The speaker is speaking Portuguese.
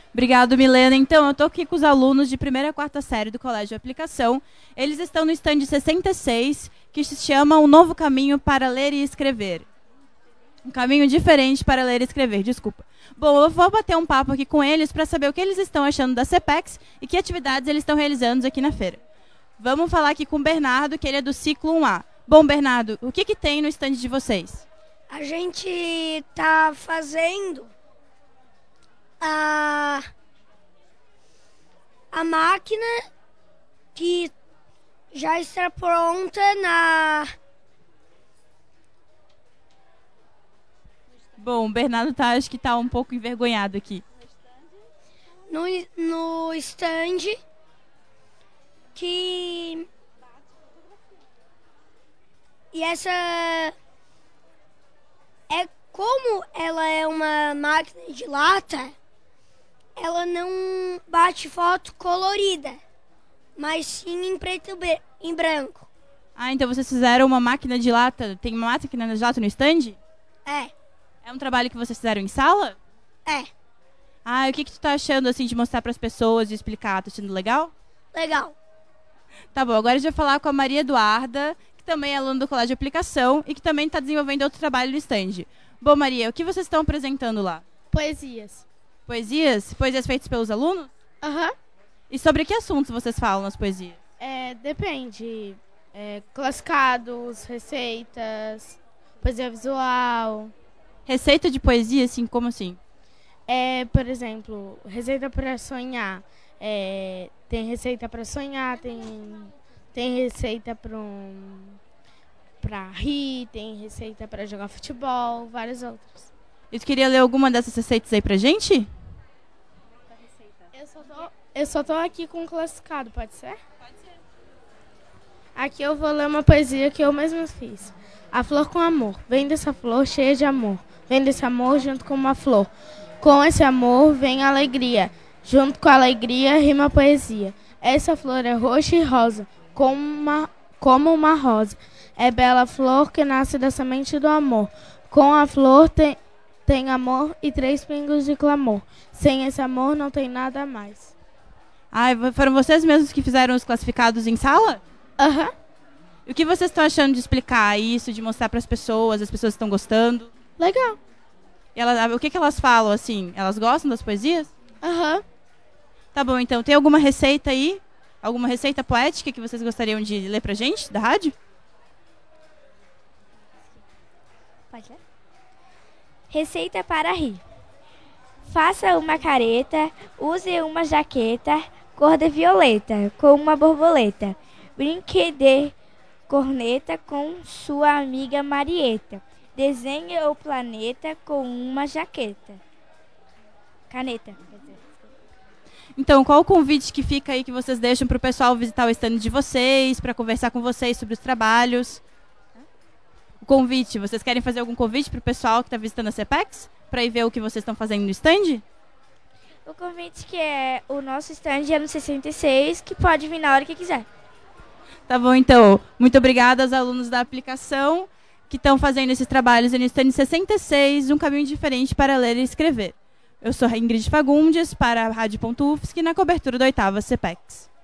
Obrigado, Milena. Então, eu estou aqui com os alunos de primeira a quarta série do Colégio de Aplicação. Eles estão no stand 66, que se chama Um Novo Caminho para Ler e Escrever. Um caminho diferente para ler e escrever, desculpa. Bom, eu vou bater um papo aqui com eles para saber o que eles estão achando da CPEX e que atividades eles estão realizando aqui na feira. Vamos falar aqui com o Bernardo, que ele é do ciclo 1A. Bom, Bernardo, o que tem no stand de vocês? A gente está fazendo a máquina que já está pronta Bom, o Bernardo acho que está um pouco envergonhado aqui. no stand e essa como ela é uma máquina de lata, ela não bate foto colorida, mas sim em preto e em branco. Ah, então vocês fizeram uma máquina de lata. Tem uma máquina de lata no stand? É. É um trabalho que vocês fizeram em sala? É. Ah, e o que tu tá achando assim de mostrar para as pessoas e explicar? Tá achando legal? Legal. Tá bom, agora a gente vai falar com a Maria Eduarda, que também é aluna do Colégio de Aplicação e que também está desenvolvendo outro trabalho no stand. Bom, Maria, o que vocês estão apresentando lá? Poesias. Poesias? Poesias feitas pelos alunos? Aham. E sobre que assuntos vocês falam nas poesias? Depende. Classificados, receitas, poesia visual. Receita de poesia, assim, como assim? Por exemplo, receita para sonhar. Tem receita para sonhar, tem receita para rir, tem receita para jogar futebol, várias outras. E tu queria ler alguma dessas receitas aí pra gente? Eu só tô aqui com um classificado, pode ser? Pode ser. Aqui eu vou ler uma poesia que eu mesma fiz. A flor com amor. Vem dessa flor cheia de amor. Vem desse amor junto com uma flor. Com esse amor vem a alegria. Junto com a alegria rima a poesia. Essa flor é roxa e rosa, como uma rosa. É bela flor que nasce da semente do amor. Com a flor tem amor e 3 pingos de clamor. Sem esse amor não tem nada mais. Ah, foram vocês mesmos que fizeram os classificados em sala? Aham. E o que vocês estão achando de explicar isso, de mostrar para as pessoas estão gostando? Legal. E o que elas falam, assim? Elas gostam das poesias? Aham. Tá bom, então. Tem alguma receita aí? Alguma receita poética que vocês gostariam de ler pra gente, da rádio? Pode ler? Receita para rir. Faça uma careta, use uma jaqueta, cor de violeta, com uma borboleta. Brinque de corneta com sua amiga Marieta. Desenhe o planeta com uma jaqueta. Caneta. Então, qual o convite que fica aí que vocês deixam para o pessoal visitar o stand de vocês, para conversar com vocês sobre os trabalhos? O convite, vocês querem fazer algum convite para o pessoal que está visitando a CPEX? Para ir ver o que vocês estão fazendo no stand? O convite que é o nosso stand é no 66, que pode vir na hora que quiser. Tá bom, então. Muito obrigada aos alunos da aplicação que estão fazendo esses trabalhos no stand 66, Um Caminho Diferente para Ler e Escrever. Eu sou a Ingrid Fagundes, para a Rádio.UFSC, na cobertura da 8ª CPEX.